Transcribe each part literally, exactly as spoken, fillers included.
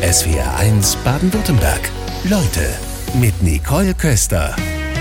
S W R eins Baden-Württemberg. Leute mit Nicole Köster.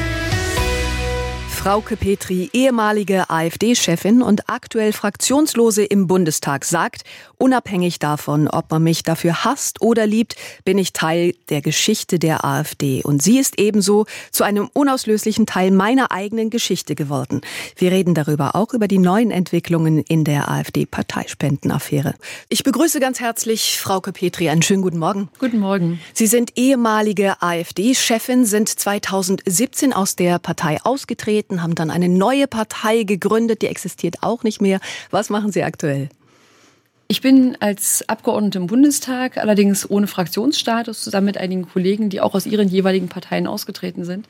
Frauke Petry, ehemalige AfD-Chefin und aktuell Fraktionslose im Bundestag, sagt, unabhängig davon, ob man mich dafür hasst oder liebt, bin ich Teil der Geschichte der AfD. Und sie ist ebenso zu einem unauslöslichen Teil meiner eigenen Geschichte geworden. Wir reden darüber auch über die neuen Entwicklungen in der AfD-Parteispendenaffäre. Ich begrüße ganz herzlich Frauke Petry. Einen schönen guten Morgen. Guten Morgen. Sie sind ehemalige AfD-Chefin, sind zweitausendsiebzehn aus der Partei ausgetreten, haben dann eine neue Partei gegründet, die existiert auch nicht mehr. Was machen Sie aktuell? Ich bin als Abgeordnete im Bundestag, allerdings ohne Fraktionsstatus, zusammen mit einigen Kollegen, die auch aus ihren jeweiligen Parteien ausgetreten sind.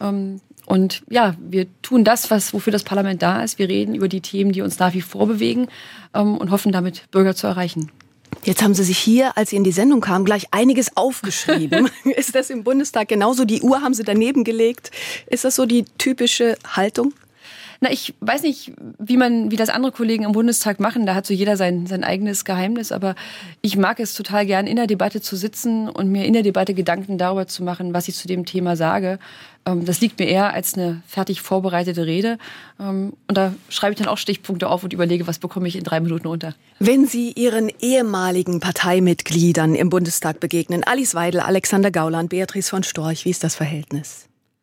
Und ja, wir tun das, was, wofür das Parlament da ist. Wir reden über die Themen, die uns nach wie vor bewegen und hoffen damit, Bürger zu erreichen. Jetzt haben Sie sich hier, als Sie in die Sendung kamen, gleich einiges aufgeschrieben. Ist das im Bundestag genauso? Die Uhr haben Sie daneben gelegt. Ist das so die typische Haltung? Na, ich weiß nicht, wie man, wie das andere Kollegen im Bundestag machen. Da hat so jeder sein, sein eigenes Geheimnis. Aber ich mag es total gern, in der Debatte zu sitzen und mir in der Debatte Gedanken darüber zu machen, was ich zu dem Thema sage. Das liegt mir eher als eine fertig vorbereitete Rede. Und da schreibe ich dann auch Stichpunkte auf und überlege, was bekomme ich in drei Minuten unter. Wenn Sie Ihren ehemaligen Parteimitgliedern im Bundestag begegnen, Alice Weidel, Alexander Gauland, Beatrice von Storch, wie ist das Verhältnis?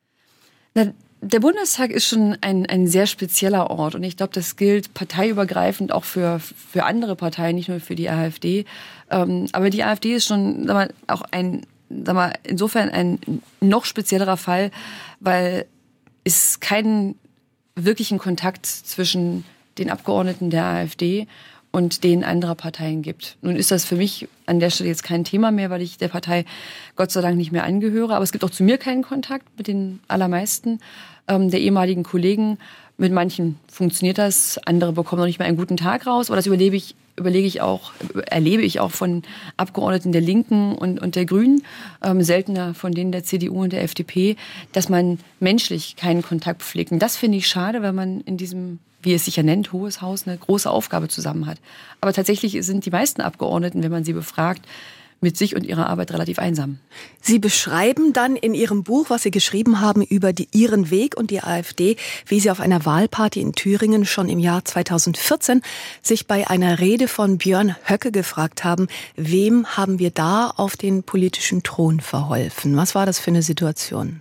Na, der Bundestag ist schon ein, ein sehr spezieller Ort. Und ich glaube, das gilt parteiübergreifend auch für, für andere Parteien, nicht nur für die AfD. Ähm, aber die AfD ist schon, sag mal, auch ein, sag mal, insofern ein noch speziellerer Fall, weil es keinen wirklichen Kontakt zwischen den Abgeordneten der AfD und denen anderer Parteien gibt. Nun ist das für mich an der Stelle jetzt kein Thema mehr, weil ich der Partei Gott sei Dank nicht mehr angehöre. Aber es gibt auch zu mir keinen Kontakt mit den allermeisten ähm, der ehemaligen Kollegen. Mit manchen funktioniert das, andere bekommen noch nicht mal einen guten Tag raus. Aber das überlebe ich, überlege ich auch, erlebe ich auch von Abgeordneten der Linken und, und der Grünen, ähm, seltener von denen der C D U und der F D P, dass man menschlich keinen Kontakt pflegt. Und das finde ich schade, weil man in diesem, wie es sich ja nennt, Hohes Haus, eine große Aufgabe zusammen hat. Aber tatsächlich sind die meisten Abgeordneten, wenn man sie befragt, mit sich und ihrer Arbeit relativ einsam. Sie beschreiben dann in Ihrem Buch, was Sie geschrieben haben über die, Ihren Weg und die AfD, wie Sie auf einer Wahlparty in Thüringen schon im Jahr zweitausendvierzehn sich bei einer Rede von Björn Höcke gefragt haben, wem haben wir da auf den politischen Thron verholfen? Was war das für eine Situation?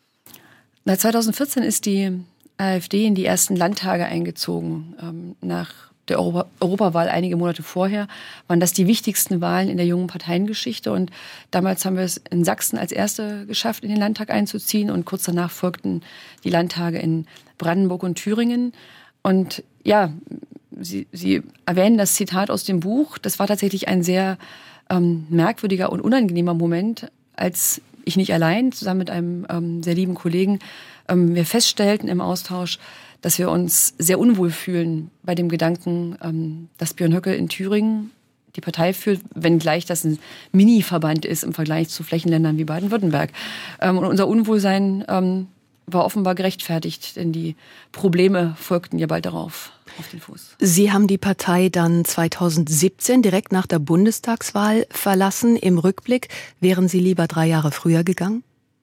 Na, zweitausendvierzehn ist die AfD in die ersten Landtage eingezogen. Ähm, nach der Europa- Europawahl einige Monate vorher waren das die wichtigsten Wahlen in der jungen Parteiengeschichte. Und damals haben wir es in Sachsen als erste geschafft, in den Landtag einzuziehen. Und kurz danach folgten die Landtage in Brandenburg und Thüringen. Und ja, Sie, Sie erwähnen das Zitat aus dem Buch. Das war tatsächlich ein sehr ähm, merkwürdiger und unangenehmer Moment, als ich nicht allein, zusammen mit einem ähm, sehr lieben Kollegen, ähm, wir feststellten im Austausch, dass wir uns sehr unwohl fühlen bei dem Gedanken, ähm, dass Björn Höcke in Thüringen die Partei führt, wenngleich das ein Mini-Verband ist im Vergleich zu Flächenländern wie Baden-Württemberg. Ähm, und unser Unwohlsein ähm, war offenbar gerechtfertigt, denn die Probleme folgten ja bald darauf auf den Fuß. Sie haben die Partei dann zweitausendsiebzehn direkt nach der Bundestagswahl verlassen. Im Rückblick wären Sie lieber drei Jahre früher gegangen?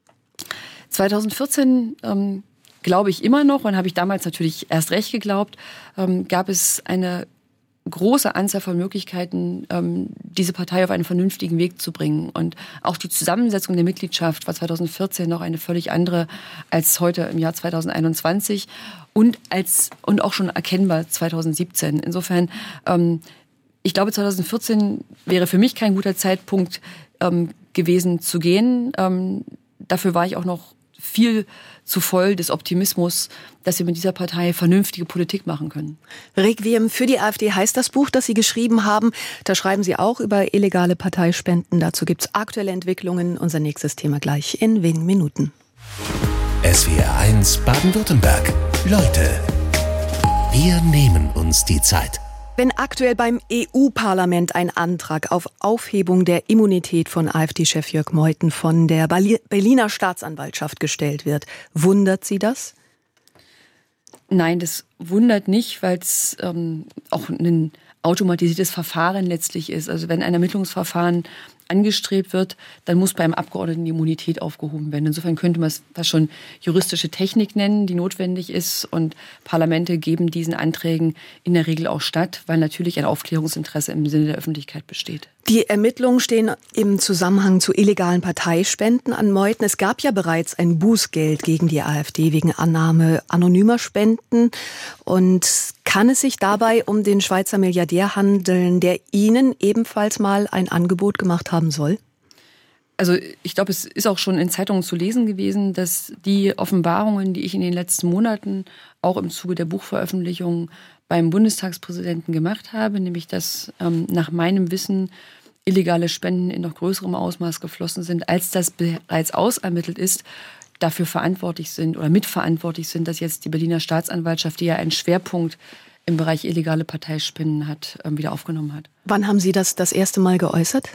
zweitausendvierzehn ähm, glaube ich immer noch, und habe ich damals natürlich erst recht geglaubt, ähm, gab es eine große Anzahl von Möglichkeiten, ähm, diese Partei auf einen vernünftigen Weg zu bringen. Und auch die Zusammensetzung der Mitgliedschaft war zweitausendvierzehn noch eine völlig andere als heute im Jahr zweitausendeinundzwanzig und als und auch schon erkennbar zweitausendsiebzehn. Insofern, ähm, ich glaube, zweitausendvierzehn wäre für mich kein guter Zeitpunkt ähm, gewesen zu gehen. Ähm, dafür war ich auch noch viel zu voll des Optimismus, dass wir mit dieser Partei vernünftige Politik machen können. Requiem für die AfD heißt das Buch, das Sie geschrieben haben. Da schreiben Sie auch über illegale Parteispenden. Dazu gibt es aktuelle Entwicklungen. Unser nächstes Thema gleich in wenigen Minuten. S W R eins Baden-Württemberg. Leute, wir nehmen uns die Zeit. Wenn aktuell beim E U-Parlament ein Antrag auf Aufhebung der Immunität von AfD-Chef Jörg Meuthen von der Berliner Staatsanwaltschaft gestellt wird, wundert Sie das? Nein, das wundert nicht, weil es ähm, auch ein automatisiertes Verfahren letztlich ist. Also wenn ein Ermittlungsverfahren angestrebt wird, dann muss beim Abgeordneten die Immunität aufgehoben werden. Insofern könnte man es fast schon juristische Technik nennen, die notwendig ist. Und Parlamente geben diesen Anträgen in der Regel auch statt, weil natürlich ein Aufklärungsinteresse im Sinne der Öffentlichkeit besteht. Die Ermittlungen stehen im Zusammenhang zu illegalen Parteispenden an Meuthen. Es gab ja bereits ein Bußgeld gegen die AfD wegen Annahme anonymer Spenden. Und kann es sich dabei um den Schweizer Milliardär handeln, der Ihnen ebenfalls mal ein Angebot gemacht haben soll? Also ich glaube, es ist auch schon in Zeitungen zu lesen gewesen, dass die Offenbarungen, die ich in den letzten Monaten auch im Zuge der Buchveröffentlichung beim Bundestagspräsidenten gemacht habe, nämlich dass ähm, nach meinem Wissen illegale Spenden in noch größerem Ausmaß geflossen sind, als das bereits ausermittelt ist, dafür verantwortlich sind oder mitverantwortlich sind, dass jetzt die Berliner Staatsanwaltschaft, die ja einen Schwerpunkt im Bereich illegale Parteispenden hat, wieder aufgenommen hat. Wann haben Sie das das erste Mal geäußert?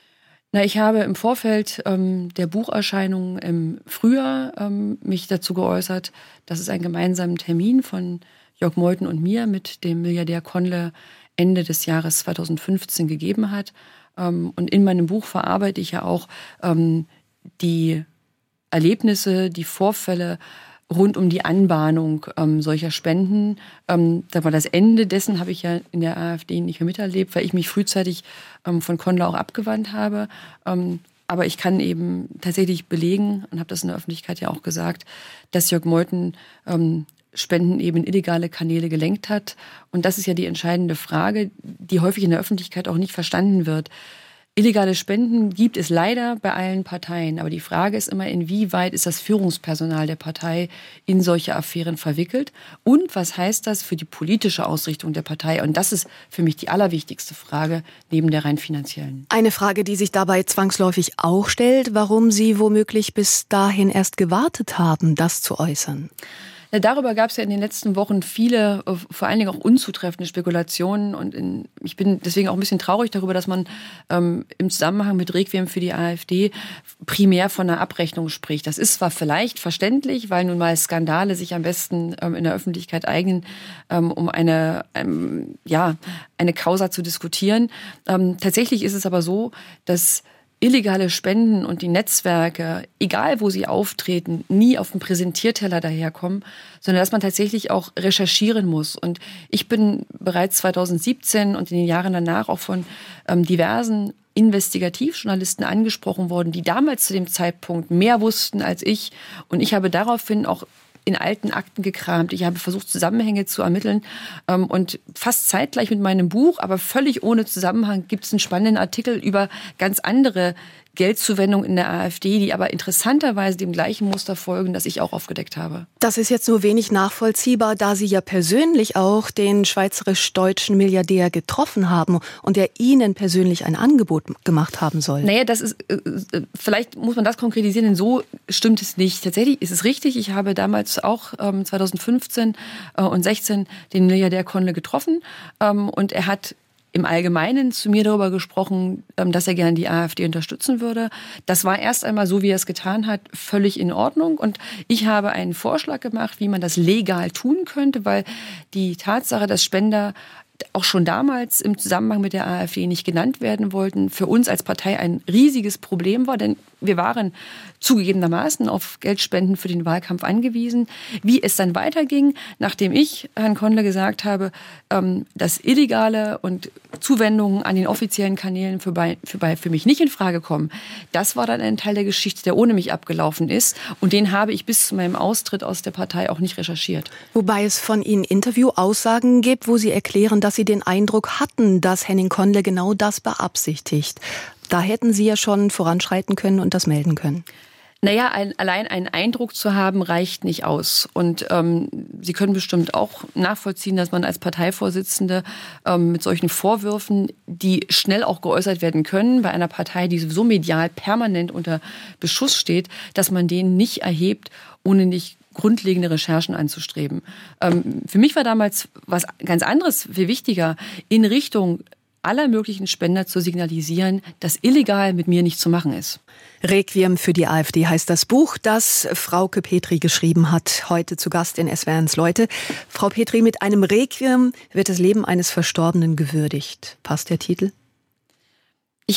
Na, ich habe im Vorfeld ähm, der Bucherscheinung im Frühjahr ähm, mich dazu geäußert, dass es einen gemeinsamen Termin von Jörg Meuthen und mir mit dem Milliardär Conle Ende des Jahres zweitausendfünfzehn gegeben hat. Ähm, und in meinem Buch verarbeite ich ja auch ähm, die Erlebnisse, die Vorfälle rund um die Anbahnung ähm, solcher Spenden. Ähm, da war das Ende dessen, habe ich ja in der AfD nicht mehr miterlebt, weil ich mich frühzeitig ähm, von Conle auch abgewandt habe. Ähm, aber ich kann eben tatsächlich belegen, und habe das in der Öffentlichkeit ja auch gesagt, dass Jörg Meuthen ähm, Spenden eben in illegale Kanäle gelenkt hat. Und das ist ja die entscheidende Frage, die häufig in der Öffentlichkeit auch nicht verstanden wird. Illegale Spenden gibt es leider bei allen Parteien. Aber die Frage ist immer, inwieweit ist das Führungspersonal der Partei in solche Affären verwickelt? Und was heißt das für die politische Ausrichtung der Partei? Und das ist für mich die allerwichtigste Frage neben der rein finanziellen. Eine Frage, die sich dabei zwangsläufig auch stellt, warum Sie womöglich bis dahin erst gewartet haben, das zu äußern. Ja, darüber gab es ja in den letzten Wochen viele, vor allen Dingen auch unzutreffende Spekulationen. Und in, ich bin deswegen auch ein bisschen traurig darüber, dass man ähm, im Zusammenhang mit Requiem für die AfD primär von einer Abrechnung spricht. Das ist zwar vielleicht verständlich, weil nun mal Skandale sich am besten ähm, in der Öffentlichkeit eignen, ähm, um eine, ähm, ja, eine Causa zu diskutieren. Ähm, tatsächlich ist es aber so, dass illegale Spenden und die Netzwerke, egal wo sie auftreten, nie auf dem Präsentierteller daherkommen, sondern dass man tatsächlich auch recherchieren muss. Und ich bin bereits zweitausendsiebzehn und in den Jahren danach auch von ähm, diversen Investigativjournalisten angesprochen worden, die damals zu dem Zeitpunkt mehr wussten als ich. Und ich habe daraufhin auch in alten Akten gekramt. Ich habe versucht, Zusammenhänge zu ermitteln. Und fast zeitgleich mit meinem Buch, aber völlig ohne Zusammenhang, gibt es einen spannenden Artikel über ganz andere Geldzuwendungen in der AfD, die aber interessanterweise dem gleichen Muster folgen, das ich auch aufgedeckt habe. Das ist jetzt nur wenig nachvollziehbar, da Sie ja persönlich auch den schweizerisch-deutschen Milliardär getroffen haben und er Ihnen persönlich ein Angebot gemacht haben soll. Naja, das ist, äh, vielleicht muss man das konkretisieren, denn so stimmt es nicht. Tatsächlich ist es richtig, ich habe damals auch ähm, zweitausendfünfzehn äh, und sechzehn den Milliardär Conle getroffen ähm, und er hat im Allgemeinen zu mir darüber gesprochen, dass er gerne die AfD unterstützen würde. Das war erst einmal, so wie er es getan hat, völlig in Ordnung. Und ich habe einen Vorschlag gemacht, wie man das legal tun könnte, weil die Tatsache, dass Spender auch schon damals im Zusammenhang mit der AfD nicht genannt werden wollten, für uns als Partei ein riesiges Problem war, denn wir waren zugegebenermaßen auf Geldspenden für den Wahlkampf angewiesen. Wie es dann weiterging, nachdem ich Herrn Conle gesagt habe, dass illegale und Zuwendungen an den offiziellen Kanälen für, bei, für, bei, für mich nicht in Frage kommen, das war dann ein Teil der Geschichte, der ohne mich abgelaufen ist. Und den habe ich bis zu meinem Austritt aus der Partei auch nicht recherchiert. Wobei es von Ihnen Interviewaussagen gibt, wo Sie erklären, dass Sie den Eindruck hatten, dass Henning Conle genau das beabsichtigt. Da hätten Sie ja schon voranschreiten können und das melden können. Naja, ein, allein einen Eindruck zu haben, reicht nicht aus. Und ähm, Sie können bestimmt auch nachvollziehen, dass man als Parteivorsitzende ähm, mit solchen Vorwürfen, die schnell auch geäußert werden können, bei einer Partei, die sowieso medial permanent unter Beschuss steht, dass man den nicht erhebt, ohne nicht grundlegende Recherchen anzustreben. Ähm, für mich war damals was ganz anderes, viel wichtiger, in Richtung aller möglichen Spender zu signalisieren, dass illegal mit mir nicht zu machen ist. Requiem für die AfD heißt das Buch, das Frauke Petry geschrieben hat, heute zu Gast in S W R eins Leute. Frau Petry, mit einem Requiem wird das Leben eines Verstorbenen gewürdigt. Passt der Titel? Ich habe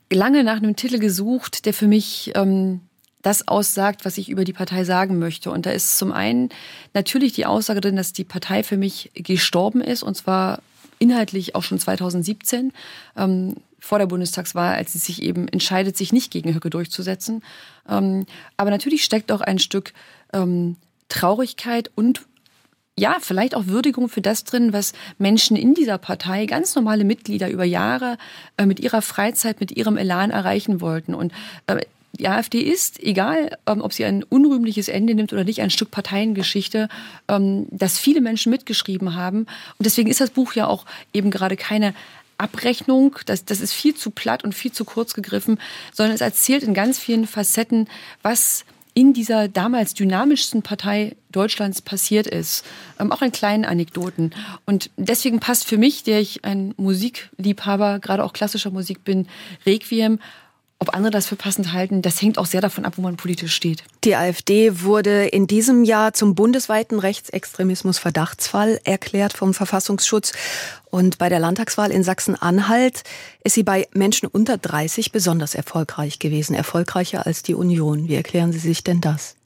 lange nach einem Titel gesucht, der für mich ähm, das aussagt, was ich über die Partei sagen möchte. Und da ist zum einen natürlich die Aussage drin, dass die Partei für mich gestorben ist, und zwar inhaltlich auch schon zweitausendsiebzehn, ähm, vor der Bundestagswahl, als sie sich eben entscheidet, sich nicht gegen Höcke durchzusetzen. Ähm, aber natürlich steckt auch ein Stück ähm, Traurigkeit und ja, vielleicht auch Würdigung für das drin, was Menschen in dieser Partei, ganz normale Mitglieder über Jahre äh, mit ihrer Freizeit, mit ihrem Elan erreichen wollten. Und äh, die AfD ist, egal ähm, ob sie ein unrühmliches Ende nimmt oder nicht, ein Stück Parteiengeschichte, ähm, das viele Menschen mitgeschrieben haben. Und deswegen ist das Buch ja auch eben gerade keine Abrechnung, das, das ist viel zu platt und viel zu kurz gegriffen, sondern es erzählt in ganz vielen Facetten, was in dieser damals dynamischsten Partei Deutschlands passiert ist. Ähm, auch in kleinen Anekdoten. Und deswegen passt für mich, der ich ein Musikliebhaber, gerade auch klassischer Musik bin, Requiem. Ob andere das für passend halten, das hängt auch sehr davon ab, wo man politisch steht. Die AfD wurde in diesem Jahr zum bundesweiten Rechtsextremismus-Verdachtsfall erklärt vom Verfassungsschutz. Und bei der Landtagswahl in Sachsen-Anhalt ist sie bei Menschen unter dreißig besonders erfolgreich gewesen. Erfolgreicher als die Union. Wie erklären Sie sich denn das?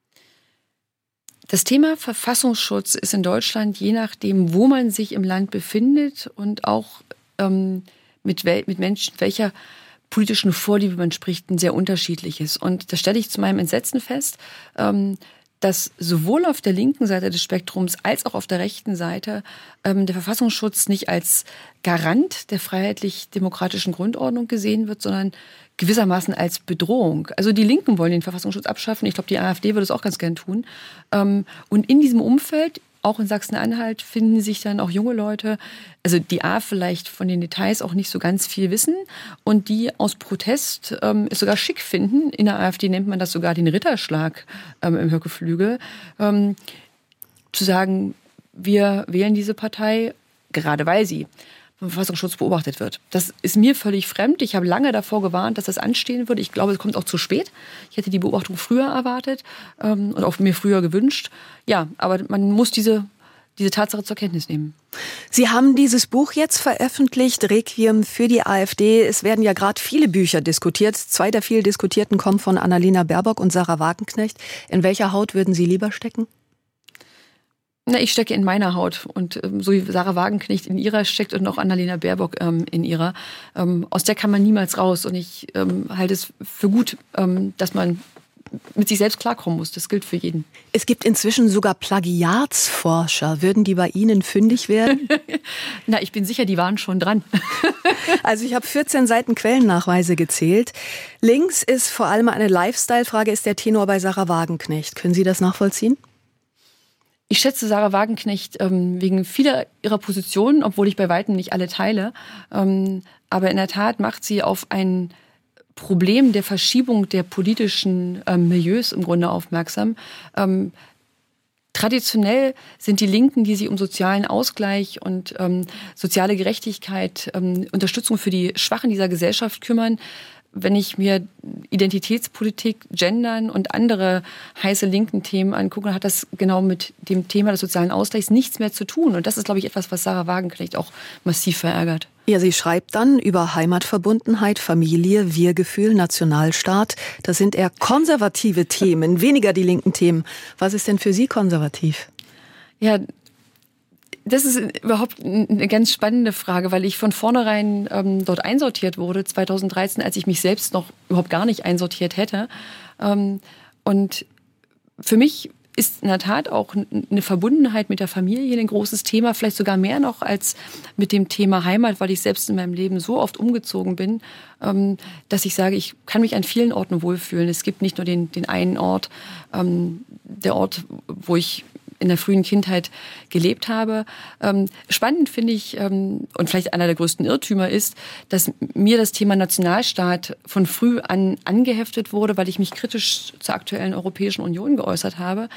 Das Thema Verfassungsschutz ist in Deutschland, je nachdem, wo man sich im Land befindet und auch ähm, mit, wel- mit Menschen, welcher politischen Vorliebe man spricht, ein sehr unterschiedliches. Und das stelle ich zu meinem Entsetzen fest, dass sowohl auf der linken Seite des Spektrums als auch auf der rechten Seite der Verfassungsschutz nicht als Garant der freiheitlich-demokratischen Grundordnung gesehen wird, sondern gewissermaßen als Bedrohung. Also die Linken wollen den Verfassungsschutz abschaffen. Ich glaube, die AfD würde es auch ganz gern tun. Und in diesem Umfeld, auch in Sachsen-Anhalt, finden sich dann auch junge Leute, also die A vielleicht von den Details auch nicht so ganz viel wissen und die aus Protest ähm, es sogar schick finden. In der AfD nennt man das sogar den Ritterschlag ähm, im Höckeflügel. Ähm, zu sagen, wir wählen diese Partei, gerade weil sie vom Verfassungsschutz beobachtet wird. Das ist mir völlig fremd. Ich habe lange davor gewarnt, dass das anstehen würde. Ich glaube, es kommt auch zu spät. Ich hätte die Beobachtung früher erwartet ähm, und auch mir früher gewünscht. Ja, aber man muss diese, diese Tatsache zur Kenntnis nehmen. Sie haben dieses Buch jetzt veröffentlicht, Requiem für die AfD. Es werden ja gerade viele Bücher diskutiert. Zwei der viel diskutierten kommen von Annalena Baerbock und Sarah Wagenknecht. In welcher Haut würden Sie lieber stecken? Na, ich stecke in meiner Haut und ähm, so wie Sarah Wagenknecht in ihrer steckt und auch Annalena Baerbock ähm, in ihrer. Ähm, aus der kann man niemals raus und ich ähm, halte es für gut, ähm, dass man mit sich selbst klarkommen muss. Das gilt für jeden. Es gibt inzwischen sogar Plagiatsforscher. Würden die bei Ihnen fündig werden? Na, ich bin sicher, die waren schon dran. Also ich habe vierzehn Seiten Quellennachweise gezählt. Links ist vor allem eine Lifestyle-Frage, ist der Tenor bei Sarah Wagenknecht. Können Sie das nachvollziehen? Ich schätze Sarah Wagenknecht ähm, wegen vieler ihrer Positionen, obwohl ich bei weitem nicht alle teile. Ähm, aber in der Tat macht sie auf ein Problem der Verschiebung der politischen ähm, Milieus im Grunde aufmerksam. Ähm, traditionell sind die Linken, die sich um sozialen Ausgleich und ähm, soziale Gerechtigkeit, ähm, Unterstützung für die Schwachen dieser Gesellschaft kümmern. Wenn ich mir Identitätspolitik, Gendern und andere heiße linken Themen angucke, dann hat das genau mit dem Thema des sozialen Ausgleichs nichts mehr zu tun. Und das ist, glaube ich, etwas, was Sarah Wagenknecht auch massiv verärgert. Ja, sie schreibt dann über Heimatverbundenheit, Familie, Wir-Gefühl, Nationalstaat. Das sind eher konservative Themen, weniger die linken Themen. Was ist denn für Sie konservativ? Ja, das ist überhaupt eine ganz spannende Frage, weil ich von vornherein ähm, dort einsortiert wurde, zweitausenddreizehn, als ich mich selbst noch überhaupt gar nicht einsortiert hätte. Ähm, und für mich ist in der Tat auch eine Verbundenheit mit der Familie ein großes Thema, vielleicht sogar mehr noch als mit dem Thema Heimat, weil ich selbst in meinem Leben so oft umgezogen bin, ähm, dass ich sage, ich kann mich an vielen Orten wohlfühlen. Es gibt nicht nur den, den einen Ort, ähm, der Ort, wo ich in der frühen Kindheit gelebt habe. Ähm, spannend finde ich, ähm, und vielleicht einer der größten Irrtümer ist, dass mir das Thema Nationalstaat von früh an angeheftet wurde, weil ich mich kritisch zur aktuellen Europäischen Union geäußert habe.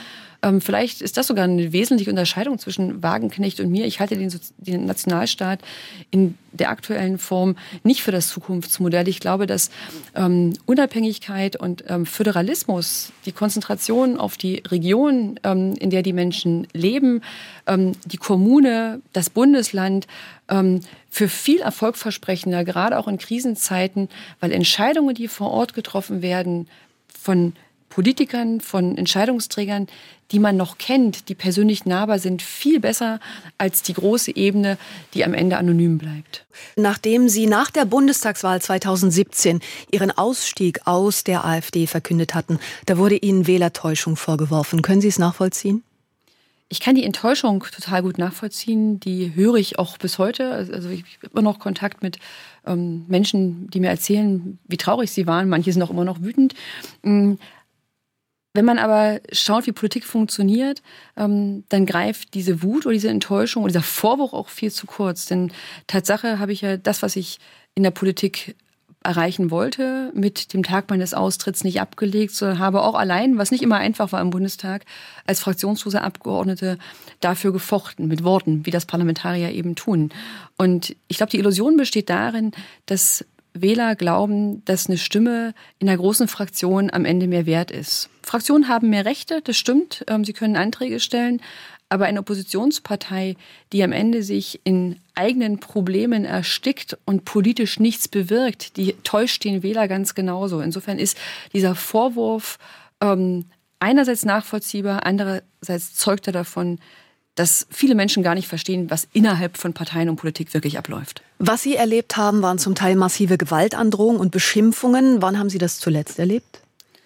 Ähm, vielleicht ist das sogar eine wesentliche Unterscheidung zwischen Wagenknecht und mir. Ich halte den, den Nationalstaat in der aktuellen Form nicht für das Zukunftsmodell. Ich glaube, dass ähm, Unabhängigkeit und ähm, Föderalismus, die Konzentration auf die Region, ähm, in der die Menschen leben, ähm, die Kommune, das Bundesland, ähm, für viel erfolgversprechender, gerade auch in Krisenzeiten, weil Entscheidungen, die vor Ort getroffen werden, von Politikern, von Entscheidungsträgern, die man noch kennt, die persönlich nahbar sind, viel besser als die große Ebene, die am Ende anonym bleibt. Nachdem Sie nach der Bundestagswahl zweitausendsiebzehn Ihren Ausstieg aus der AfD verkündet hatten, da wurde Ihnen Wählertäuschung vorgeworfen. Können Sie es nachvollziehen? Ich kann die Enttäuschung total gut nachvollziehen. Die höre ich auch bis heute. Also ich habe immer noch Kontakt mit ähm, Menschen, die mir erzählen, wie traurig sie waren. Manche sind auch immer noch wütend. Ähm, Wenn man aber schaut, wie Politik funktioniert, ähm, dann greift diese Wut oder diese Enttäuschung oder dieser Vorwurf auch viel zu kurz. Denn Tatsache habe ich ja das, was ich in der Politik erreichen wollte, mit dem Tag meines Austritts nicht abgelegt, sondern habe auch allein, was nicht immer einfach war im Bundestag, als fraktionslose Abgeordnete dafür gefochten, mit Worten, wie das Parlamentarier eben tun. Und ich glaube, die Illusion besteht darin, dass Wähler glauben, dass eine Stimme in einer großen Fraktion am Ende mehr wert ist. Fraktionen haben mehr Rechte, das stimmt, sie können Anträge stellen, aber eine Oppositionspartei, die am Ende sich in eigenen Problemen erstickt und politisch nichts bewirkt, die täuscht den Wähler ganz genauso. Insofern ist dieser Vorwurf ähm, einerseits nachvollziehbar, andererseits zeugt er davon, dass viele Menschen gar nicht verstehen, was innerhalb von Parteien und Politik wirklich abläuft. Was Sie erlebt haben, waren zum Teil massive Gewaltandrohungen und Beschimpfungen. Wann haben Sie das zuletzt erlebt?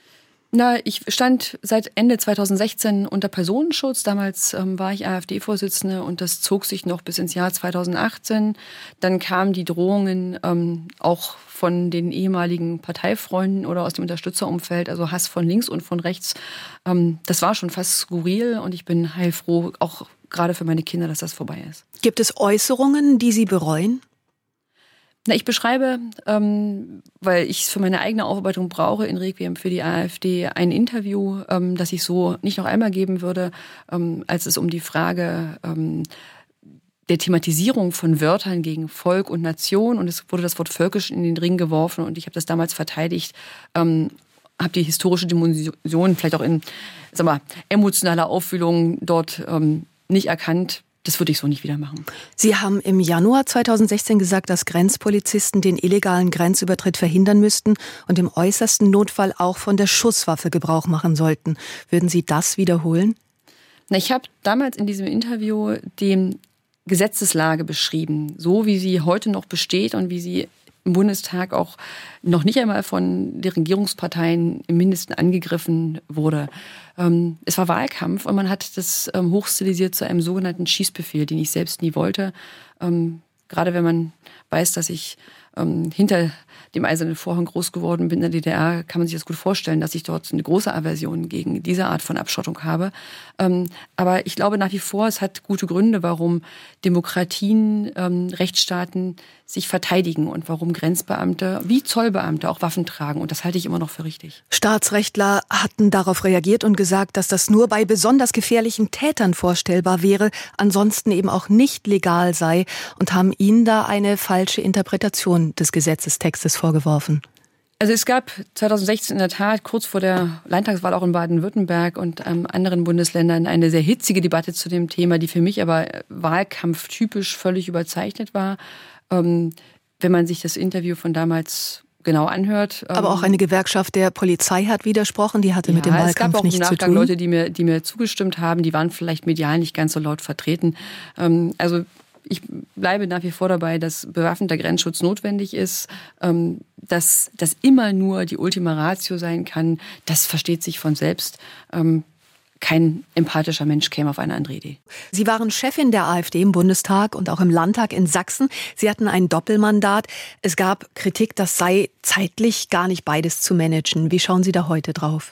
Na, ich stand seit Ende zweitausendsechzehn unter Personenschutz. Damals ähm, war ich AfD-Vorsitzende und das zog sich noch bis ins Jahr zweitausendachtzehn. Dann kamen die Drohungen ähm, auch von den ehemaligen Parteifreunden oder aus dem Unterstützerumfeld, also Hass von links und von rechts. Ähm, das war schon fast skurril und ich bin heilfroh, auch gerade für meine Kinder, dass das vorbei ist. Gibt es Äußerungen, die Sie bereuen? Na, ich beschreibe, ähm, weil ich es für meine eigene Aufarbeitung brauche, in Requiem für die AfD ein Interview, ähm, das ich so nicht noch einmal geben würde, ähm, als es um die Frage ähm, der Thematisierung von Wörtern gegen Volk und Nation, und es wurde das Wort völkisch in den Ring geworfen und ich habe das damals verteidigt, ähm, habe die historische Dimension vielleicht auch in, sag mal, emotionaler Auffühlung dort ähm, nicht erkannt. Das würde ich so nicht wieder machen. Sie haben im Januar zweitausendsechzehn gesagt, dass Grenzpolizisten den illegalen Grenzübertritt verhindern müssten und im äußersten Notfall auch von der Schusswaffe Gebrauch machen sollten. Würden Sie das wiederholen? Na, ich habe damals in diesem Interview die Gesetzeslage beschrieben, so wie sie heute noch besteht und wie sie im Bundestag auch noch nicht einmal von den Regierungsparteien im Mindesten angegriffen wurde. Ähm, es war Wahlkampf und man hat das ähm, hochstilisiert zu einem sogenannten Schießbefehl, den ich selbst nie wollte. Ähm, gerade wenn man weiß, dass ich ähm, hinter dem Eisernen Vorhang groß geworden bin in der D D R, kann man sich das gut vorstellen, dass ich dort eine große Aversion gegen diese Art von Abschottung habe. Ähm, aber ich glaube nach wie vor, es hat gute Gründe, warum Demokratien, ähm, Rechtsstaaten sich verteidigen und warum Grenzbeamte wie Zollbeamte auch Waffen tragen. Und das halte ich immer noch für richtig. Staatsrechtler hatten darauf reagiert und gesagt, dass das nur bei besonders gefährlichen Tätern vorstellbar wäre, ansonsten eben auch nicht legal sei und haben Ihnen da eine falsche Interpretation des Gesetzestextes vorgeworfen. Also es gab zweitausendsechzehn in der Tat kurz vor der Landtagswahl auch in Baden-Württemberg und ähm, anderen Bundesländern eine sehr hitzige Debatte zu dem Thema, die für mich aber wahlkampftypisch völlig überzeichnet war. Ähm, wenn man sich das Interview von damals genau anhört. Ähm, aber auch eine Gewerkschaft der Polizei hat widersprochen, die hatte ja, mit dem Wahlkampf nichts zu tun. Es gab auch im Nachgang Leute, die mir, die mir zugestimmt haben, die waren vielleicht medial nicht ganz so laut vertreten. Ähm, also ich bleibe nach wie vor dabei, dass bewaffneter Grenzschutz notwendig ist, ähm, dass das immer nur die Ultima Ratio sein kann. Das versteht sich von selbst. Ähm, kein empathischer Mensch käme auf eine andere Idee. Sie waren Chefin der AfD im Bundestag und auch im Landtag in Sachsen. Sie hatten ein Doppelmandat. Es gab Kritik, das sei zeitlich gar nicht beides zu managen. Wie schauen Sie da heute drauf?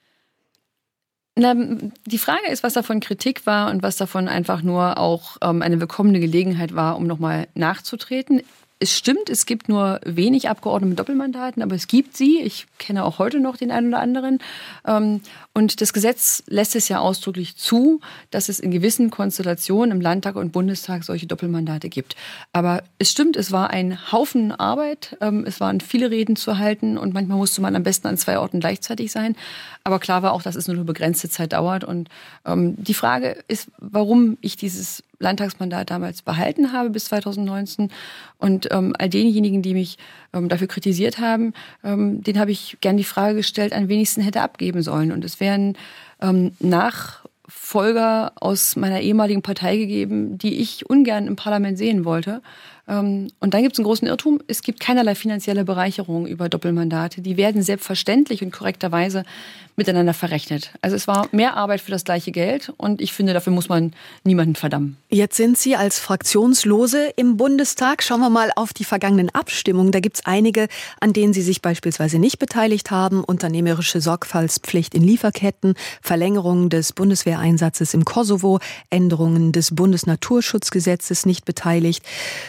Na, die Frage ist, was davon Kritik war und was davon einfach nur auch ähm, eine willkommene Gelegenheit war, um nochmal nachzutreten. es stimmt, es gibt nur wenig Abgeordnete mit Doppelmandaten, aber es gibt sie. Ich kenne auch heute noch den einen oder anderen. Und das Gesetz lässt es ja ausdrücklich zu, dass es in gewissen Konstellationen im Landtag und Bundestag solche Doppelmandate gibt. Aber es stimmt, es war ein Haufen Arbeit. Es waren viele Reden zu halten und manchmal musste man am besten an zwei Orten gleichzeitig sein. Aber klar war auch, dass es nur eine begrenzte Zeit dauert. Und die Frage ist, warum ich dieses Landtagsmandat damals behalten habe bis zweitausendneunzehn. Und ähm, all denjenigen, die mich ähm, dafür kritisiert haben, ähm, denen habe ich gern die Frage gestellt, an wenigsten hätte abgeben sollen. Und es wären ähm, Nachfolger aus meiner ehemaligen Partei gegeben, die ich ungern im Parlament sehen wollte. Ähm, und dann gibt es einen großen Irrtum. Es gibt keinerlei finanzielle Bereicherung über Doppelmandate. Die werden selbstverständlich und korrekterweise miteinander verrechnet. Also es war mehr Arbeit für das gleiche Geld und ich finde, dafür muss man niemanden verdammen. Jetzt sind Sie als Fraktionslose im Bundestag. Schauen wir mal auf die vergangenen Abstimmungen. Da gibt es einige, an denen Sie sich beispielsweise nicht beteiligt haben. Unternehmerische Sorgfaltspflicht in Lieferketten, Verlängerung des Bundeswehreinsatzes im Kosovo, Änderungen des Bundesnaturschutzgesetzes nicht beteiligt.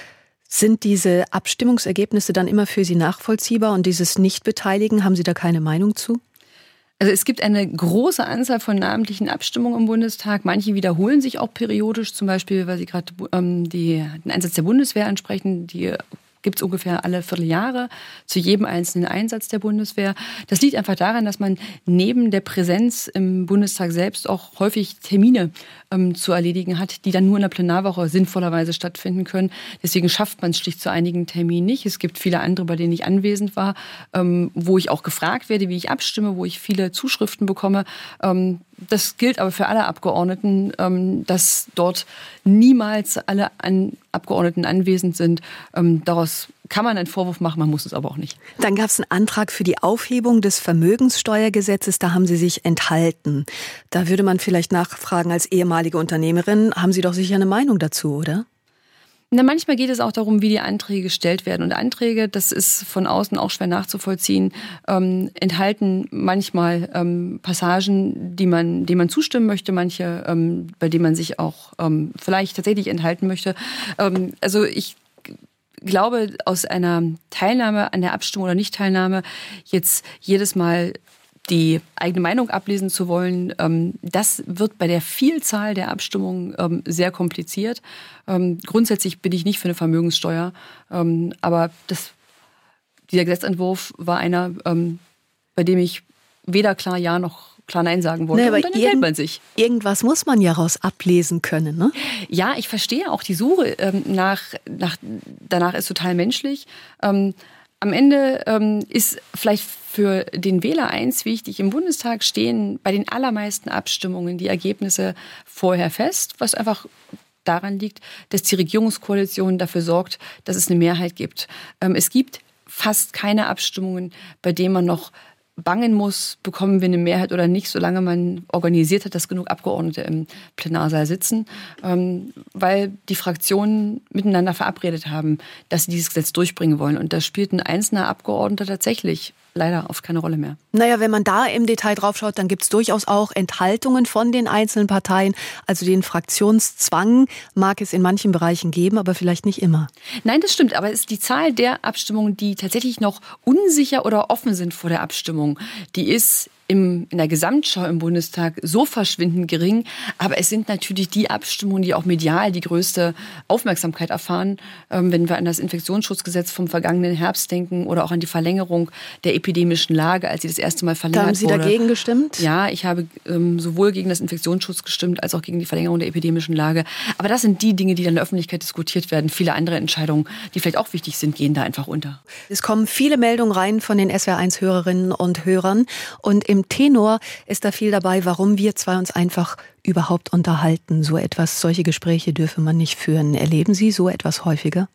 Sind diese Abstimmungsergebnisse dann immer für Sie nachvollziehbar und dieses Nichtbeteiligen, haben Sie da keine Meinung zu? Also es gibt eine große Anzahl von namentlichen Abstimmungen im Bundestag. Manche wiederholen sich auch periodisch, zum Beispiel, weil Sie gerade ähm, die, den Einsatz der Bundeswehr ansprechen. Die gibt es ungefähr alle Vierteljahre zu jedem einzelnen Einsatz der Bundeswehr. Das liegt einfach daran, dass man neben der Präsenz im Bundestag selbst auch häufig Termine ähm, zu erledigen hat, die dann nur in der Plenarwoche sinnvollerweise stattfinden können. Deswegen schafft man es schlicht zu einigen Terminen nicht. Es gibt viele andere, bei denen ich anwesend war, ähm, wo ich auch gefragt werde, wie ich abstimme, wo ich viele Zuschriften bekomme. Ähm, Das gilt aber für alle Abgeordneten, dass dort niemals alle Abgeordneten anwesend sind. Daraus kann man einen Vorwurf machen, man muss es aber auch nicht. Dann gab es einen Antrag für die Aufhebung des Vermögenssteuergesetzes, da haben Sie sich enthalten. Da würde man vielleicht nachfragen, als ehemalige Unternehmerin, haben Sie doch sicher eine Meinung dazu, oder? Na, manchmal geht es auch darum, wie die Anträge gestellt werden. Und Anträge, das ist von außen auch schwer nachzuvollziehen, ähm, enthalten manchmal ähm, Passagen, die man, denen man zustimmen möchte, manche, ähm, bei denen man sich auch ähm, vielleicht tatsächlich enthalten möchte. Ähm, also ich glaube, aus einer Teilnahme an der Abstimmung oder Nicht-Teilnahme jetzt jedes Mal die eigene Meinung ablesen zu wollen, ähm, das wird bei der Vielzahl der Abstimmungen ähm, sehr kompliziert. Ähm, grundsätzlich bin ich nicht für eine Vermögenssteuer, ähm, aber das, dieser Gesetzentwurf war einer, ähm, bei dem ich weder klar Ja noch klar Nein sagen wollte. Nee, und dann enthält man sich. Irgendwas muss man ja raus ablesen können, ne? Ja, ich verstehe auch die Suche ähm, nach, nach, danach ist total menschlich. Ähm, Am Ende ähm, ist vielleicht für den Wähler eins wichtig, im Bundestag stehen bei den allermeisten Abstimmungen die Ergebnisse vorher fest, was einfach daran liegt, dass die Regierungskoalition dafür sorgt, dass es eine Mehrheit gibt. Ähm, es gibt fast keine Abstimmungen, bei denen man noch bangen muss, bekommen wir eine Mehrheit oder nicht, solange man organisiert hat, dass genug Abgeordnete im Plenarsaal sitzen, ähm, weil die Fraktionen miteinander verabredet haben, dass sie dieses Gesetz durchbringen wollen. Und da spielt ein einzelner Abgeordneter tatsächlich leider oft keine Rolle mehr. Naja, wenn man da im Detail drauf schaut, dann gibt es durchaus auch Enthaltungen von den einzelnen Parteien. Also den Fraktionszwang mag es in manchen Bereichen geben, aber vielleicht nicht immer. Nein, das stimmt. Aber es ist die Zahl der Abstimmungen, die tatsächlich noch unsicher oder offen sind vor der Abstimmung, die ist im, in der Gesamtschau im Bundestag so verschwindend gering. Aber es sind natürlich die Abstimmungen, die auch medial die größte Aufmerksamkeit erfahren. Ähm, wenn wir an das Infektionsschutzgesetz vom vergangenen Herbst denken oder auch an die Verlängerung der epidemischen Lage, als sie das erste Mal verlängert wurde. Da haben Sie wurde. dagegen gestimmt? Ja, ich habe ähm, sowohl gegen das Infektionsschutz gestimmt, als auch gegen die Verlängerung der epidemischen Lage. Aber das sind die Dinge, die dann in der Öffentlichkeit diskutiert werden. Viele andere Entscheidungen, die vielleicht auch wichtig sind, gehen da einfach unter. Es kommen viele Meldungen rein von den S W R eins Hörerinnen und Hörern. Und im Tenor ist da viel dabei, warum wir zwei uns einfach überhaupt unterhalten. So etwas, solche Gespräche dürfe man nicht führen. Erleben Sie so etwas häufiger?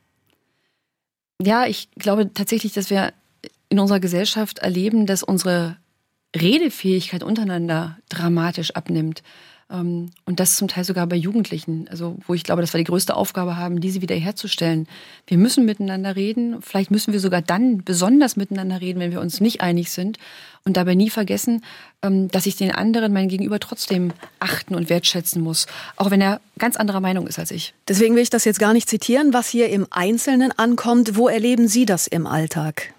Ja, ich glaube tatsächlich, dass wir in unserer Gesellschaft erleben, dass unsere Redefähigkeit untereinander dramatisch abnimmt. Und das zum Teil sogar bei Jugendlichen, also wo ich glaube, dass wir die größte Aufgabe haben, diese wiederherzustellen. Wir müssen miteinander reden, vielleicht müssen wir sogar dann besonders miteinander reden, wenn wir uns nicht einig sind und dabei nie vergessen, dass ich den anderen, mein Gegenüber, trotzdem achten und wertschätzen muss, auch wenn er ganz anderer Meinung ist als ich. Deswegen will ich das jetzt gar nicht zitieren, was hier im Einzelnen ankommt. Wo erleben Sie das im Alltag?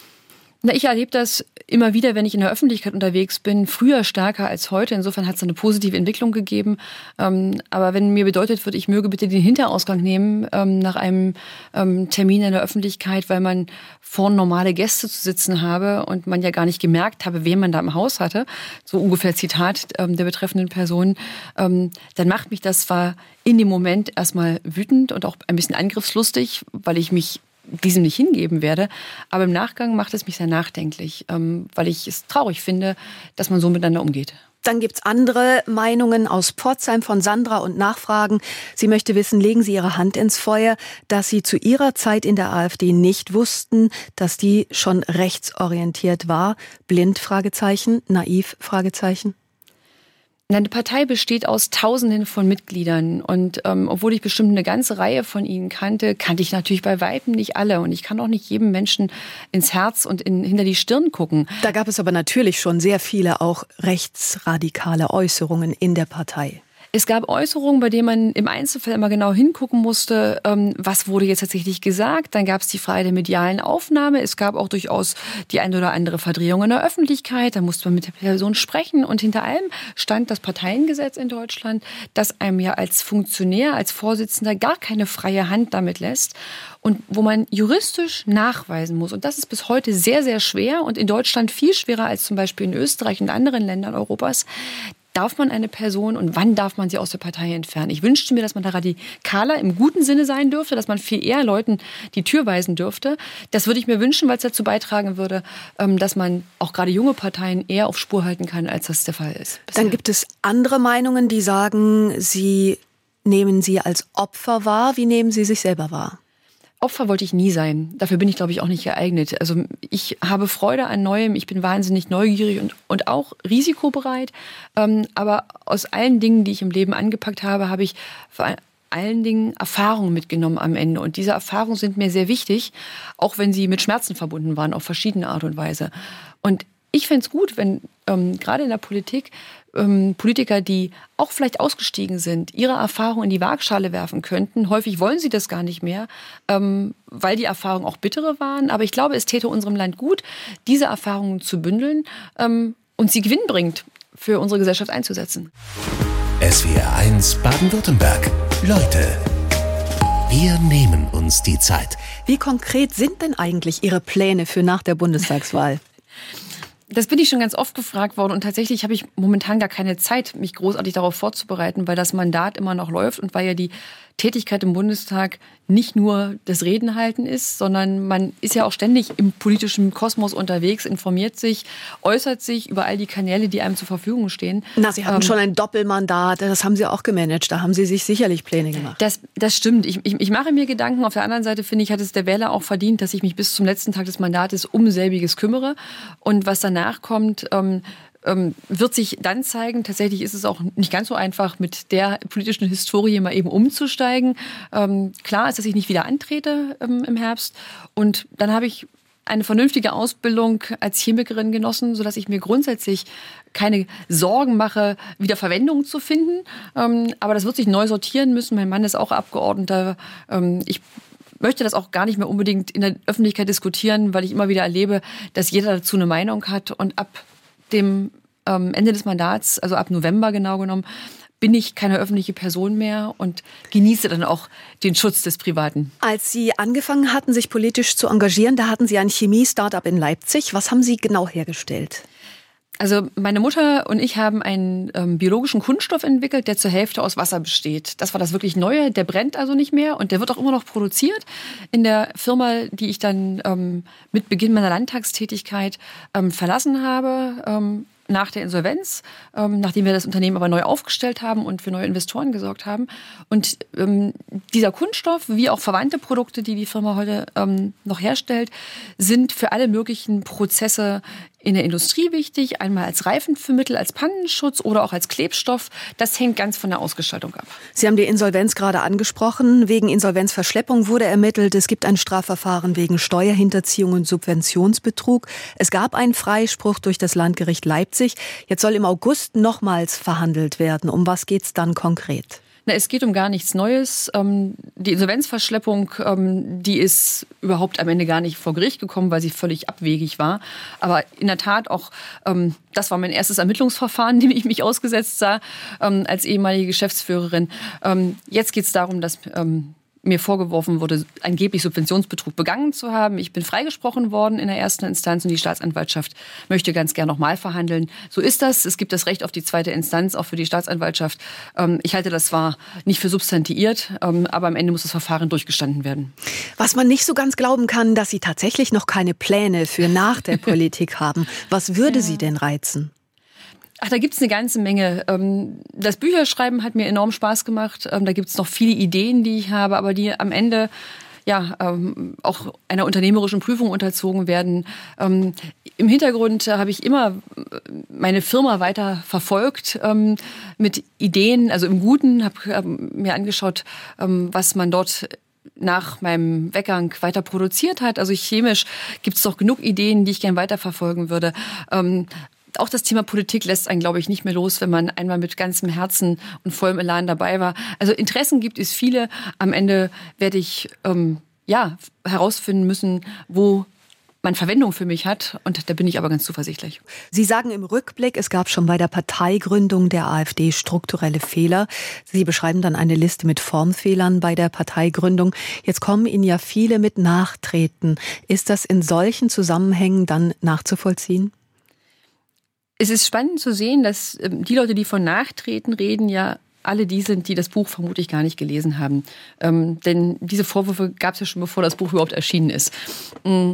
Na, ich erlebe das immer wieder, wenn ich in der Öffentlichkeit unterwegs bin, früher stärker als heute. Insofern hat es eine positive Entwicklung gegeben. Ähm, aber wenn mir bedeutet wird, ich möge bitte den Hinterausgang nehmen ähm, nach einem ähm, Termin in der Öffentlichkeit, weil man vorn normale Gäste zu sitzen habe und man ja gar nicht gemerkt habe, wen man da im Haus hatte, so ungefähr Zitat ähm, der betreffenden Person, ähm, dann macht mich das zwar in dem Moment erstmal wütend und auch ein bisschen angriffslustig, weil ich mich diesem nicht hingeben werde. Aber im Nachgang macht es mich sehr nachdenklich, ähm, weil ich es traurig finde, dass man so miteinander umgeht. Dann gibt's andere Meinungen aus Pforzheim von Sandra und Nachfragen. Sie möchte wissen, legen Sie Ihre Hand ins Feuer, dass Sie zu Ihrer Zeit in der AfD nicht wussten, dass die schon rechtsorientiert war. Blind? Fragezeichen. Naiv? Fragezeichen. Eine Partei besteht aus Tausenden von Mitgliedern und ähm, obwohl ich bestimmt eine ganze Reihe von ihnen kannte, kannte ich natürlich bei Weitem nicht alle und ich kann auch nicht jedem Menschen ins Herz und in, hinter die Stirn gucken. Da gab es aber natürlich schon sehr viele auch rechtsradikale Äußerungen in der Partei. Es gab Äußerungen, bei denen man im Einzelfall immer genau hingucken musste, ähm, was wurde jetzt tatsächlich gesagt. Dann gab es die Frage der medialen Aufnahme. Es gab auch durchaus die eine oder andere Verdrehung in der Öffentlichkeit. Da musste man mit der Person sprechen. Und hinter allem stand das Parteiengesetz in Deutschland, das einem ja als Funktionär, als Vorsitzender gar keine freie Hand damit lässt. Und wo man juristisch nachweisen muss. Und das ist bis heute sehr, sehr schwer und in Deutschland viel schwerer als zum Beispiel in Österreich und anderen Ländern Europas. Darf man eine Person und wann darf man sie aus der Partei entfernen? Ich wünschte mir, dass man da radikaler im guten Sinne sein dürfte, dass man viel eher Leuten die Tür weisen dürfte. Das würde ich mir wünschen, weil es dazu beitragen würde, dass man auch gerade junge Parteien eher auf Spur halten kann, als das der Fall ist. Bisher. Dann gibt es andere Meinungen, die sagen, Sie nehmen Sie als Opfer wahr. Wie nehmen Sie sich selber wahr? Opfer wollte ich nie sein. Dafür bin ich, glaube ich, auch nicht geeignet. Also ich habe Freude an Neuem, ich bin wahnsinnig neugierig und, und auch risikobereit. Ähm, aber aus allen Dingen, die ich im Leben angepackt habe, habe ich vor allen Dingen Erfahrungen mitgenommen am Ende. Und diese Erfahrungen sind mir sehr wichtig, auch wenn sie mit Schmerzen verbunden waren, auf verschiedene Art und Weise. Und ich fände es gut, wenn ähm, gerade in der Politik ähm, Politiker, die auch vielleicht ausgestiegen sind, ihre Erfahrungen in die Waagschale werfen könnten. Häufig wollen sie das gar nicht mehr, ähm, weil die Erfahrungen auch bittere waren. Aber ich glaube, es täte unserem Land gut, diese Erfahrungen zu bündeln ähm, und sie gewinnbringend für unsere Gesellschaft einzusetzen. S W R eins Baden-Württemberg. Leute, wir nehmen uns die Zeit. Wie konkret sind denn eigentlich Ihre Pläne für nach der Bundestagswahl? Das bin ich schon ganz oft gefragt worden und tatsächlich habe ich momentan gar keine Zeit, mich großartig darauf vorzubereiten, weil das Mandat immer noch läuft und weil ja die Tätigkeit im Bundestag nicht nur das Reden halten ist, sondern man ist ja auch ständig im politischen Kosmos unterwegs, informiert sich, äußert sich über all die Kanäle, die einem zur Verfügung stehen. Na, Sie hatten ähm, schon ein Doppelmandat, das haben Sie auch gemanagt, da haben Sie sich sicherlich Pläne gemacht. Das, das stimmt. Ich, ich, ich mache mir Gedanken. Auf der anderen Seite, finde ich, hat es der Wähler auch verdient, dass ich mich bis zum letzten Tag des Mandates um selbiges kümmere. Und was danach kommt, ähm, Ähm, wird sich dann zeigen. Tatsächlich ist es auch nicht ganz so einfach, mit der politischen Historie mal eben umzusteigen. Ähm, klar ist, dass ich nicht wieder antrete ähm, im Herbst. Und dann habe ich eine vernünftige Ausbildung als Chemikerin genossen, sodass ich mir grundsätzlich keine Sorgen mache, wieder Verwendung zu finden. Ähm, aber das wird sich neu sortieren müssen. Mein Mann ist auch Abgeordneter. Ähm, ich möchte das auch gar nicht mehr unbedingt in der Öffentlichkeit diskutieren, weil ich immer wieder erlebe, dass jeder dazu eine Meinung hat. Und ab dem ähm, Ende des Mandats, also ab November genau genommen, bin ich keine öffentliche Person mehr und genieße dann auch den Schutz des Privaten. Als Sie angefangen hatten, sich politisch zu engagieren, da hatten Sie ein Chemie-Startup in Leipzig. Was haben Sie genau hergestellt? Also meine Mutter und ich haben einen ähm, biologischen Kunststoff entwickelt, der zur Hälfte aus Wasser besteht. Das war das wirklich Neue, der brennt also nicht mehr und der wird auch immer noch produziert in der Firma, die ich dann ähm, mit Beginn meiner Landtagstätigkeit ähm, verlassen habe. Ähm, nach der Insolvenz, ähm, nachdem wir das Unternehmen aber neu aufgestellt haben und für neue Investoren gesorgt haben. Und ähm, dieser Kunststoff, wie auch verwandte Produkte, die die Firma heute ähm, noch herstellt, sind für alle möglichen Prozesse in der Industrie wichtig, einmal als Reifenvermittel, als Pannenschutz oder auch als Klebstoff. Das hängt ganz von der Ausgestaltung ab. Sie haben die Insolvenz gerade angesprochen. Wegen Insolvenzverschleppung wurde ermittelt. Es gibt ein Strafverfahren wegen Steuerhinterziehung und Subventionsbetrug. Es gab einen Freispruch durch das Landgericht Leipzig. Jetzt soll im August nochmals verhandelt werden. Um was geht's dann konkret? Na, es geht um gar nichts Neues. Ähm, die Insolvenzverschleppung, ähm, die ist überhaupt am Ende gar nicht vor Gericht gekommen, weil sie völlig abwegig war. Aber in der Tat auch, ähm, das war mein erstes Ermittlungsverfahren, dem ich mich ausgesetzt sah, ähm, als ehemalige Geschäftsführerin. Ähm, jetzt geht es darum, dass ähm, mir vorgeworfen wurde, angeblich Subventionsbetrug begangen zu haben. Ich bin freigesprochen worden in der ersten Instanz und die Staatsanwaltschaft möchte ganz gern nochmal verhandeln. So ist das. Es gibt das Recht auf die zweite Instanz, auch für die Staatsanwaltschaft. Ich halte das zwar nicht für substantiiert, aber am Ende muss das Verfahren durchgestanden werden. Was man nicht so ganz glauben kann, dass Sie tatsächlich noch keine Pläne für nach der Politik haben. Was würde ja. Sie denn reizen? Ach, da gibt's eine ganze Menge. Das Bücherschreiben hat mir enorm Spaß gemacht. Da gibt's noch viele Ideen, die ich habe, aber die am Ende ja auch einer unternehmerischen Prüfung unterzogen werden. Im Hintergrund habe ich immer meine Firma weiter verfolgt mit Ideen, also im Guten, habe mir angeschaut, was man dort nach meinem Weggang weiter produziert hat. Also chemisch gibt's doch genug Ideen, die ich gern weiterverfolgen würde. Auch das Thema Politik lässt einen, glaube ich, nicht mehr los, wenn man einmal mit ganzem Herzen und vollem Elan dabei war. Also Interessen gibt es viele. Am Ende werde ich ähm, ja, herausfinden müssen, wo man Verwendung für mich hat. Und da bin ich aber ganz zuversichtlich. Sie sagen im Rückblick, es gab schon bei der Parteigründung der AfD strukturelle Fehler. Sie beschreiben dann eine Liste mit Formfehlern bei der Parteigründung. Jetzt kommen Ihnen ja viele mit Nachtreten. Ist das in solchen Zusammenhängen dann nachzuvollziehen? Es ist spannend zu sehen, dass die Leute, die von Nachtreten reden, ja alle die sind, die das Buch vermutlich gar nicht gelesen haben. Ähm, denn diese Vorwürfe gab es ja schon, bevor das Buch überhaupt erschienen ist. Ähm,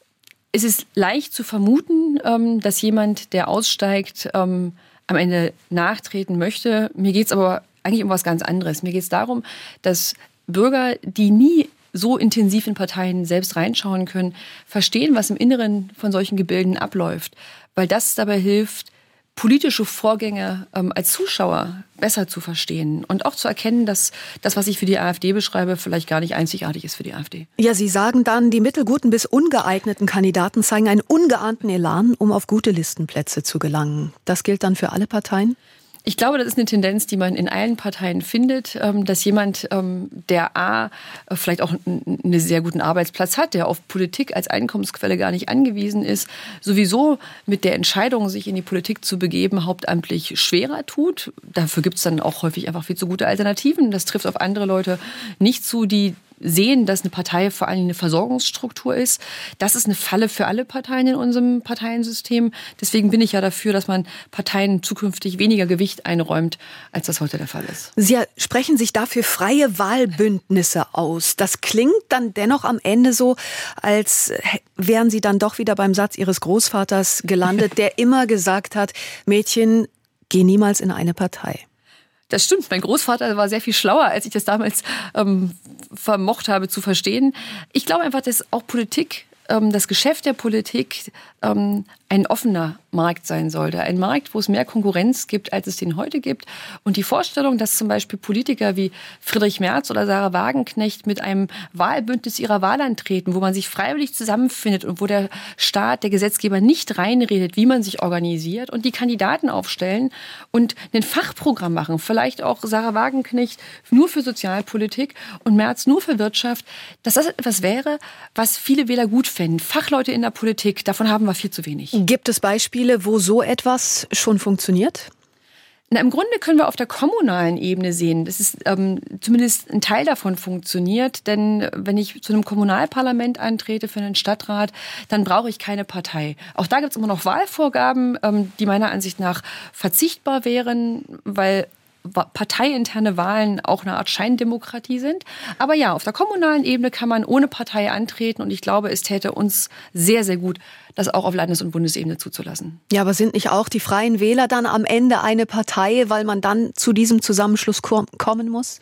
es ist leicht zu vermuten, ähm, dass jemand, der aussteigt, ähm, am Ende nachtreten möchte. Mir geht es aber eigentlich um was ganz anderes. Mir geht es darum, dass Bürger, die nie so intensiv in Parteien selbst reinschauen können, verstehen, was im Inneren von solchen Gebilden abläuft. Weil das dabei hilft, politische Vorgänge ähm, als Zuschauer besser zu verstehen und auch zu erkennen, dass das, was ich für die AfD beschreibe, vielleicht gar nicht einzigartig ist für die AfD. Ja, Sie sagen dann, die mittelguten bis ungeeigneten Kandidaten zeigen einen ungeahnten Elan, um auf gute Listenplätze zu gelangen. Das gilt dann für alle Parteien? Ich glaube, das ist eine Tendenz, die man in allen Parteien findet, dass jemand, der A, vielleicht auch einen sehr guten Arbeitsplatz hat, der auf Politik als Einkommensquelle gar nicht angewiesen ist, sowieso mit der Entscheidung, sich in die Politik zu begeben, hauptamtlich schwerer tut. Dafür gibt es dann auch häufig einfach viel zu gute Alternativen. Das trifft auf andere Leute nicht zu, die sehen, dass eine Partei vor allem eine Versorgungsstruktur ist. Das ist eine Falle für alle Parteien in unserem Parteiensystem. Deswegen bin ich ja dafür, dass man Parteien zukünftig weniger Gewicht einräumt, als das heute der Fall ist. Sie sprechen sich dafür freie Wahlbündnisse aus. Das klingt dann dennoch am Ende so, als wären Sie dann doch wieder beim Satz Ihres Großvaters gelandet, der immer gesagt hat, Mädchen, geh niemals in eine Partei. Das stimmt. Mein Großvater war sehr viel schlauer, als ich das damals ähm, vermocht habe zu verstehen. Ich glaube einfach, dass auch Politik, ähm, das Geschäft der Politik ähm, ein offener Markt sein sollte. Ein Markt, wo es mehr Konkurrenz gibt, als es den heute gibt. Und die Vorstellung, dass zum Beispiel Politiker wie Friedrich Merz oder Sarah Wagenknecht mit einem Wahlbündnis ihrer Wahl antreten, wo man sich freiwillig zusammenfindet und wo der Staat, der Gesetzgeber nicht reinredet, wie man sich organisiert und die Kandidaten aufstellen und ein Fachprogramm machen. Vielleicht auch Sarah Wagenknecht nur für Sozialpolitik und Merz nur für Wirtschaft. Dass das etwas wäre, was viele Wähler gut fänden. Fachleute in der Politik, davon haben wir viel zu wenig. Gibt es Beispiele, wo so etwas schon funktioniert? Na, im Grunde können wir auf der kommunalen Ebene sehen, dass es ähm, zumindest ein Teil davon funktioniert. Denn wenn ich zu einem Kommunalparlament antrete für einen Stadtrat, dann brauche ich keine Partei. Auch da gibt es immer noch Wahlvorgaben, ähm, die meiner Ansicht nach verzichtbar wären, weil parteiinterne Wahlen auch eine Art Scheindemokratie sind. Aber ja, auf der kommunalen Ebene kann man ohne Partei antreten und ich glaube, es täte uns sehr, sehr gut, das auch auf Landes- und Bundesebene zuzulassen. Ja, aber sind nicht auch die Freien Wähler dann am Ende eine Partei, weil man dann zu diesem Zusammenschluss kommen muss?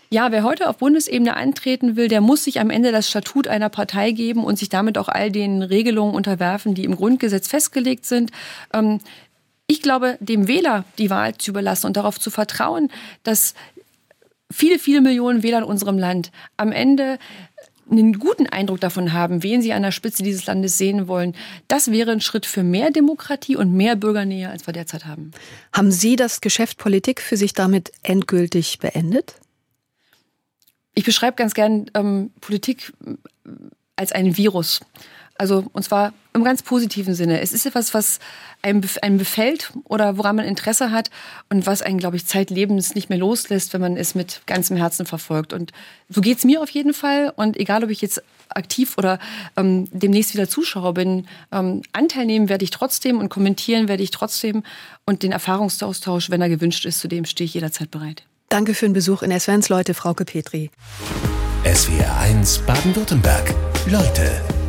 Ja, wer heute auf Bundesebene antreten will, der muss sich am Ende das Statut einer Partei geben und sich damit auch all den Regelungen unterwerfen, die im Grundgesetz festgelegt sind. Ähm, ich glaube, dem Wähler die Wahl zu überlassen und darauf zu vertrauen, dass viele, viele Millionen Wähler in unserem Land am Ende einen guten Eindruck davon haben, wen sie an der Spitze dieses Landes sehen wollen, das wäre ein Schritt für mehr Demokratie und mehr Bürgernähe, als wir derzeit haben. Haben Sie das Geschäft Politik für sich damit endgültig beendet? Ich beschreibe ganz gern ähm, Politik als ein Virus. Also, und zwar im ganz positiven Sinne. Es ist etwas, was einem, einem befällt oder woran man Interesse hat und was einen, glaube ich, zeitlebens nicht mehr loslässt, wenn man es mit ganzem Herzen verfolgt. Und so geht's mir auf jeden Fall. Und egal, ob ich jetzt aktiv oder ähm, demnächst wieder Zuschauer bin, ähm, Anteil nehmen werde ich trotzdem und kommentieren werde ich trotzdem. Und den Erfahrungsaustausch, wenn er gewünscht ist, zu dem stehe ich jederzeit bereit. Danke für den Besuch in S W R eins Leute, Frauke Petri. S W R eins Baden-Württemberg. Leute.